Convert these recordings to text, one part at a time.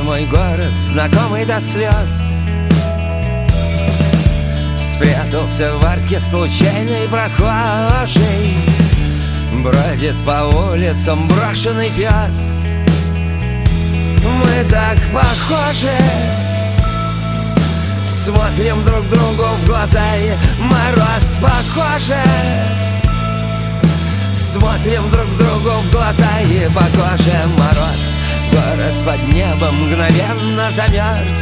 мой город, знакомый до слез, спрятался в арке случайный прохожий. Бродит по улицам брошенный пес. Мы так похожи, смотрим друг другу в глаза, и мороз похоже. Смотрим друг другу в глаза, и по коже мороз. Город под небом мгновенно замерз.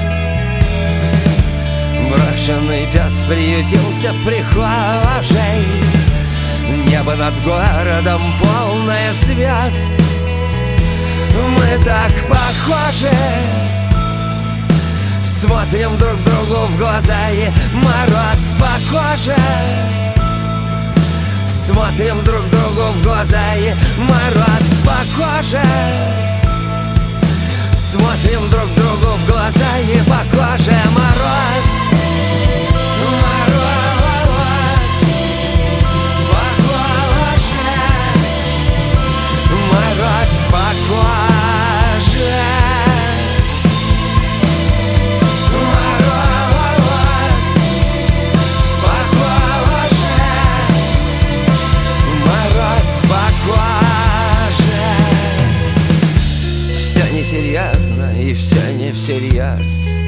Брошенный пес приютился в прихожей. Небо над городом полное звезд. Мы так похожи, смотрим друг другу в глаза, и мороз по коже. Смотрим друг другу в глаза, и мороз по коже. Смотрим друг другу в глаза, и по коже мороз. Мороз по коже. Мороз по коже. Мороз по коже. Все несерьезно и все не всерьез.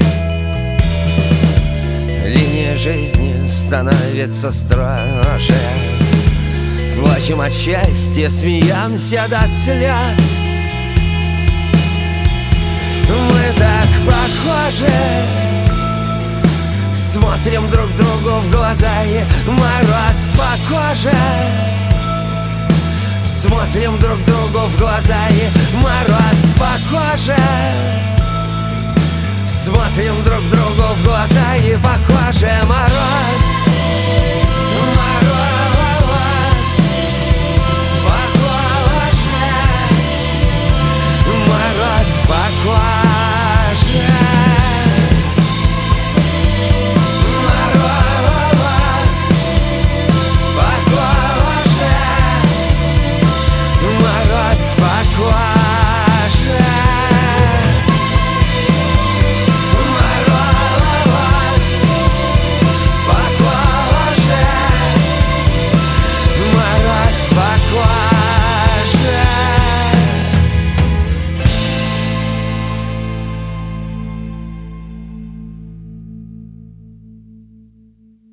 Линия жизни становится строже. Плачем от счастья, смеемся до слез. Мы так похожи, смотрим друг другу в глаза, и мороз по коже. Смотрим друг другу в глаза, и мороз по коже. Смотрим друг другу в глаза, и по коже мороз.